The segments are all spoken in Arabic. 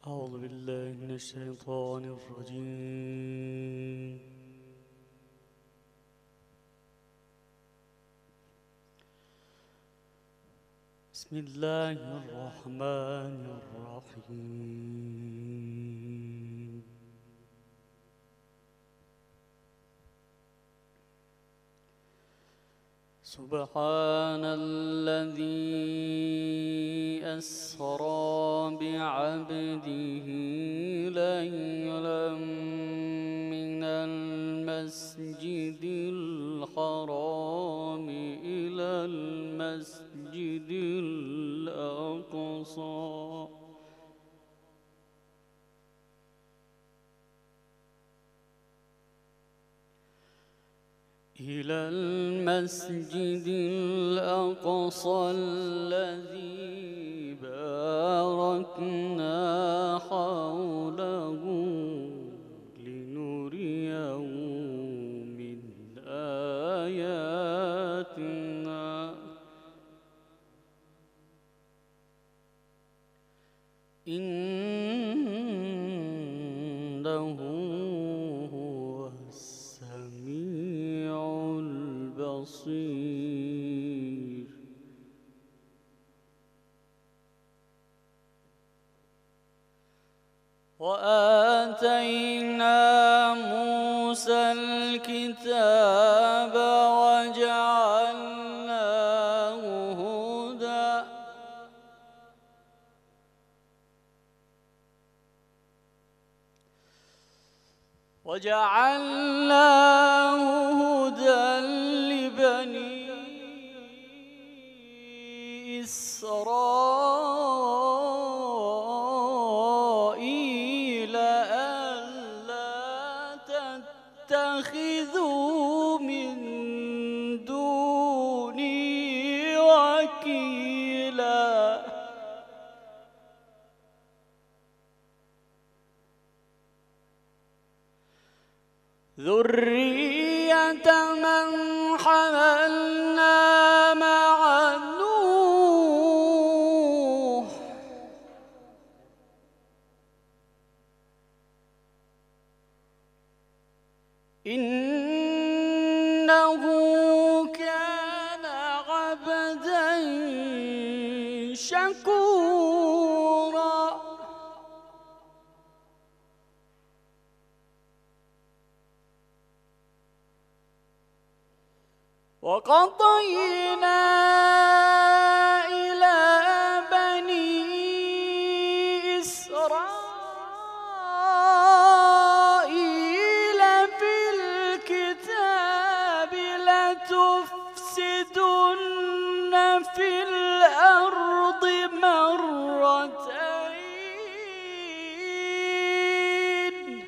أعوذ بالله من الشيطان الرجيم. بسم الله الرحمن الرحيم. سبحان الذي أسرى بعبده ليلا من المسجد الحرام إلى المسجد الأقصى الذي باركنا حوله لنريه من آياتنا إنه هو السميع البصير. وآتينا موسى الكتاب وجعلناه هدى لبني إسرائيل ألا تتخذوا من دوني وكيلا ذرية من حملنا مع نوح إنه كان عبدا شكورا. وقضينا إلى بني إسرائيل في الكتاب لتفسدن في الأرض مرتين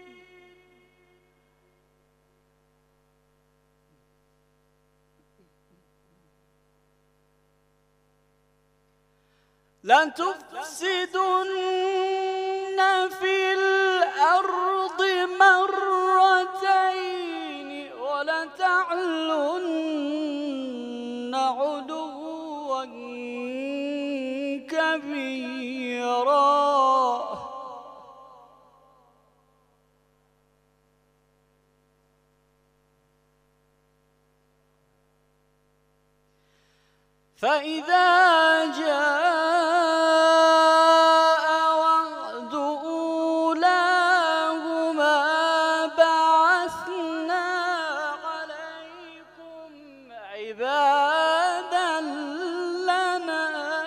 ولتعلن علوا كبيرا. فإذا جاء وعد أولاهما بعثنا عليكم عبادا لنا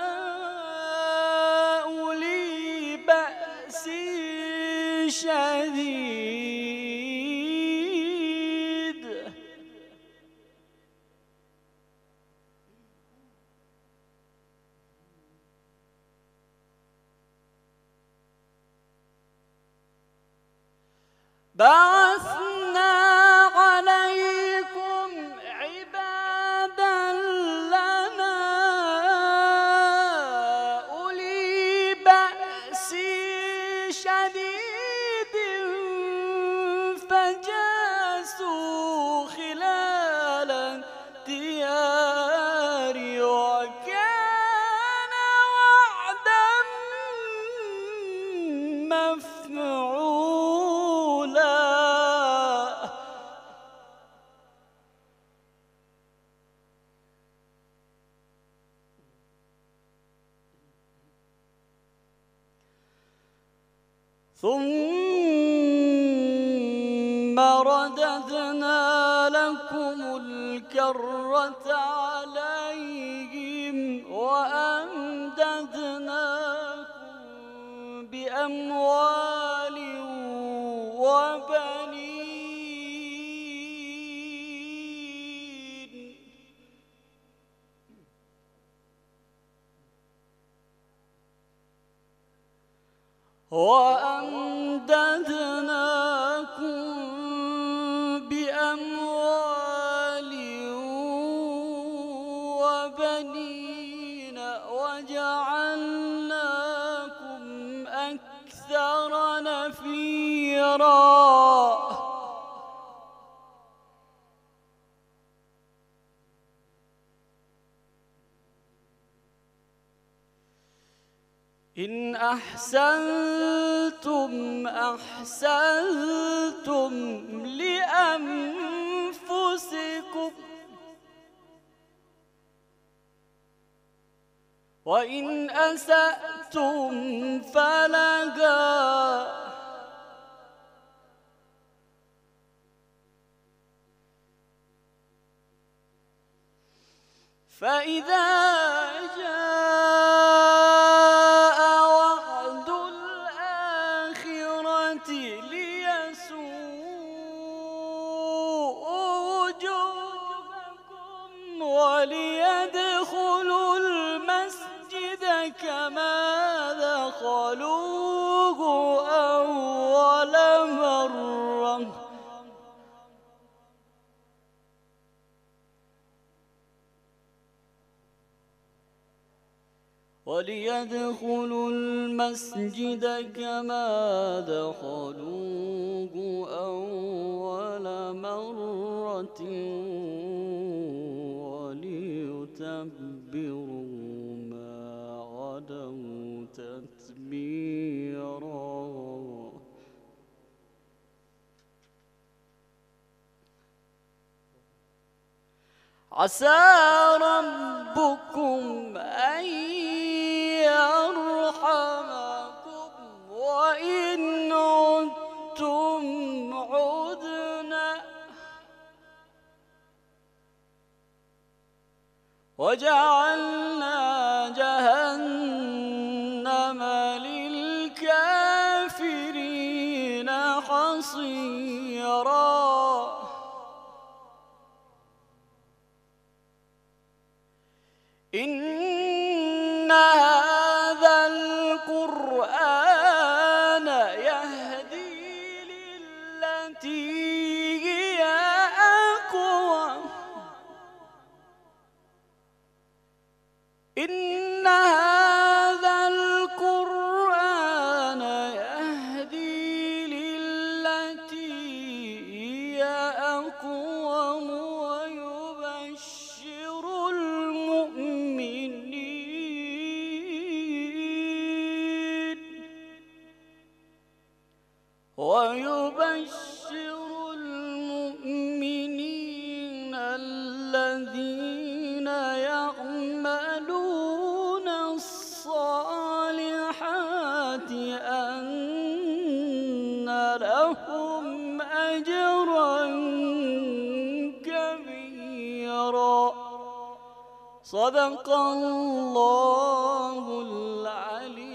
أولي بأس شديد بعثنا عليكم عبادا لنا أولي بأس شديد فجاسوا خلال الديار وكان وعدا مفعولا. ثم رددنا لكم الكرة عليهم وأمددناكم بأموال وبنين وجعلناكم أكثر نفيرا. إن أحسنتم أحسنتم لأنفسكم وإن أسأتم فلها. فإذا جاء وعد الآخرة ليسوءوا وجوهكم وليدخلوا المسجد كما دخلوه أول مرة وليدخلوا المسجد كما دخلوه أول مرة وليتبروا ما غدوا تتبيرا. عسى ربكم أن يرحمكم وإن عدتم عدنا وجعلنا جهنم للكافرين حصيرا. إن هذا القرآن يهدي للتي هي أقوم. إن هذا القرآن يهدي للتي هي أقوم ويبشر المؤمنين الذين يعملون الصالحات أن لهم أجرا كبيرا. صدق الله العلي